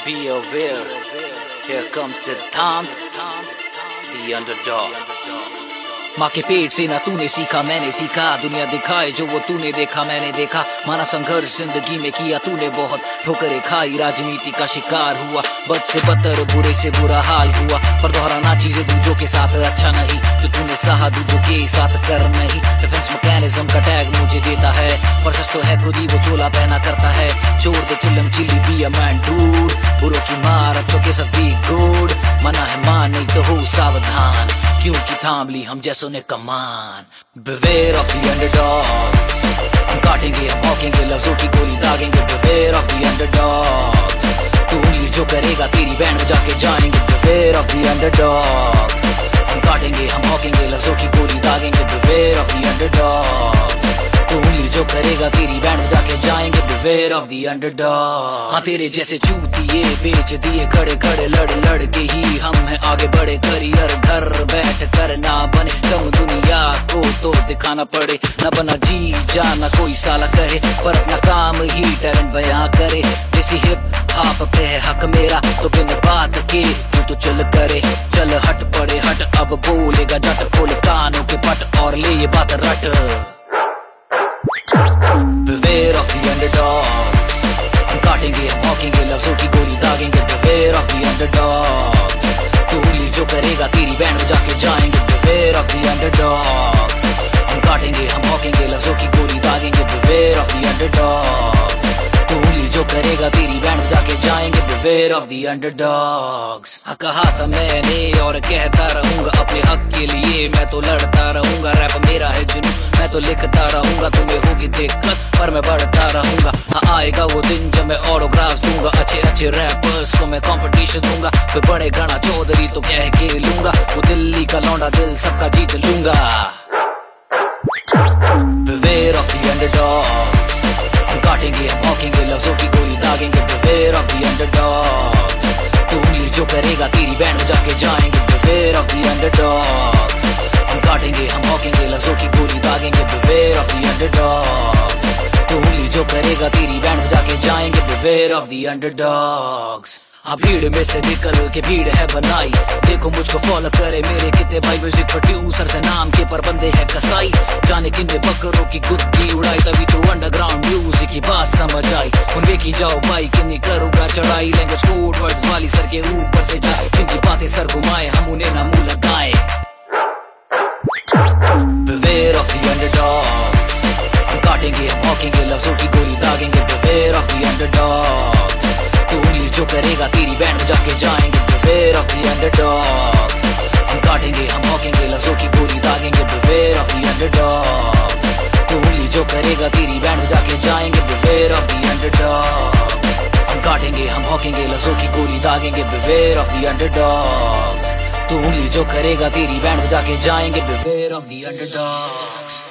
Be aware, here comes Siddhant, the underdog. माँ के पेट से ना तूने सीखा मैंने सीखा, दुनिया दिखाए जो वो तूने देखा मैंने देखा। माना संघर्ष जिंदगी में किया तूने बहुत, ठोकरें खाई राजनीति का शिकार हुआ। बद से बदतर बुरे से बुरा हाल हुआ, पर दोहराना चीजें दूजों के साथ अच्छा नहीं। जो तूने सहा दूजों के साथ कर नहीं। डिफेंस मैकेनिज्म का टैग मुझे देता है, पर सच तो है खुद ही वो चोला पहना करता है। छोड़ दे चिल्लम चिल्ली बी अ मैन डूड, बुरों की मार अच्छों के साथ बी गुड। मना है मान नहीं तो हो सावधान, क्योंकि थाम ली हम जैसों ने कमान। Beware of the underdogs, हम काटेंगे हम भौंकेंगे लफ्जों की गोली दागेंगे। Beware of the underdogs, तू उंगली जो करेगा तेरी बैंड बजा के जाएंगे। Beware of the underdogs, हम काटेंगे हम भौंकेंगे लफ्जों की गोली दागेंगे। Beware of the underdogs, तू उंगली जो करेगा तेरी बैंड बजा के जाएंगे। Beware of the underdog, हाँ तेरे जैसे चूतिए बेच दिए खड़े खड़े लड़ लड़ के ही हम हैं आगे बढ़े। करियर घर बैठ कर ना बने कम, दुनिया को तो दिखाना पड़े। न बना जी जाना कोई साला कहे, पर अपना काम ही टैलेंट बयां करे। जैसी हिप हॉप पे है हक मेरा, तो बिन बात के तू तो चल करे। चल हट पड़े हट, अब बोलेगा जट। खोल कानों के पट और ले ये बात रट। Beware of the underdogs, हम काटेंगे हम भौंकेंगे लफ्जों की गोली दागेंगे। Beware of the underdogs, तू उंगली जो करेगा तेरी बैंड बजा के जाएंगे। Beware of the underdogs, हम काटेंगे हम भौंकेंगे लफ्जों की गोली दागेंगे। Beware of the underdogs, तू उंगली जो करेगा तेरी बैंड बजा के जाएंगे। Beware of the underdogs, हाँ कहा था मैंने और कहता रहूंगा, अपने हक के लिए मैं तो लड़ता रहूंगा। रैप मेरा है जुनून, मैं तो लिखता रहूंगा। तुम्हें होगी दिक्कत पर मैं बढ़ता रहूंगा। हाँ आएगा वो दिन जब मैं ऑटोग्राफ्स दूंगा, अच्छे अच्छे रैपर्स को मैं कंपटीशन दूंगा। कोई बड़े गणा चौधरी तो कह के लूंगा, वो दिल्ली का लौंडा दिल सबका जीत लूंगा। Beware of the underdogs, हम काटेंगे हम भौंकेंगे लफ्जों की गोली दागेंगे। Beware of the underdogs, तू उंगली जो करेगा तेरी बैंड बजा के जाएंगे। Beware of the underdogs, हम काटेंगे हम भौंकेंगे लफ्जों की गोली दागेंगे। Beware of the underdogs, तू उंगली जो करेगा तेरी बैंड बजा के जाएंगे। Beware of the underdogs, हाँ भीड़ में से निकल के भीड़ है बनाई। देखो मुझको फॉलो करे मेरे कितने भाई, म्यूजिक प्रोड्यूसर से नाम के पर बंदे है कसाई। जाने किन्ने बकरों की गुद्दी उड़ाई, तभी तो अंडरग्राउंड म्यूजिक की बात समझ आई। उनके की जाओ भाई किन्नी करूंगा चढ़ाई। लैंग्वेज कोड वर्ड्स वाली सर के ऊपर से जाए, जिनकी बातें सर घुमाए हम उन्हें ना मुंह लगाए। Beware of the underdogs, हम काटेंगे हम भौंकेंगे लफ्जों की गोली दागेंगे। Beware of the underdogs, तू उंगली जो करेगा तेरी बैंड बजा के जाएंगे। Beware of the underdogs, हम काटेंगे हम भौंकेंगे लफ्जों की गोली दागेंगे। Beware of the underdogs, तू उंगली जो करेगा तेरी बैंड बजा के जाएंगे। Beware of the underdogs, हम काटेंगे हम भौंकेंगे लफ्जों की गोली दागेंगे। Beware of the underdogs, तू उंगली जो करेगा तेरी बैंड बजा के जाएंगे। Beware of the underdogs।